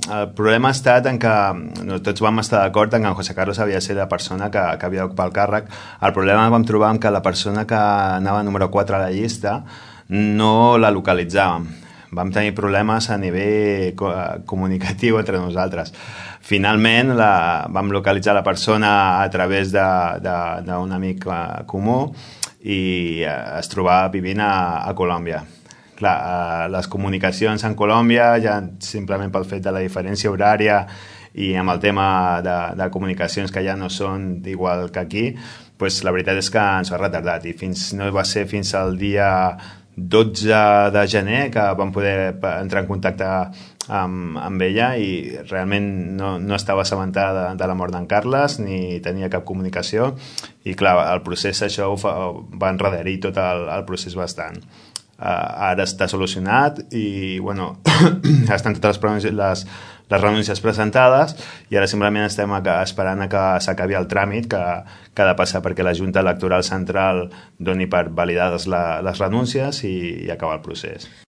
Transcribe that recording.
el problema ha estat en que tots vam estar d'acord en que en José Carlos havia de ser la persona que havia d'ocupar el càrrec. El problema vam trobar que la persona que anava número 4 a la llista no la localitzàvem. Vam tenir problemes a nivell comunicatiu entre nosaltres. Finalment vam localitzar la persona a través d'un amic comú i es trobava vivint a Colòmbia. Clar, les comunicacions en Colòmbia, ja simplement pel fet de la diferència horària i amb el tema de comunicacions que ja no són igual que aquí, doncs la veritat és que ens ha retardat i no va ser fins al dia 12 de gener que vam poder entrar en contacte amb ella i realment no estava assabentada de la mort d'en Carles ni tenia cap comunicació i clar, el procés això va enrederir tot el procés bastant. Ara està solucionat i bueno, estan totes les renúncies presentades i ara simplement estem esperant que s'acabi el tràmit que ha de passar perquè la Junta Electoral Central doni per validades les renúncies i acabar el procés.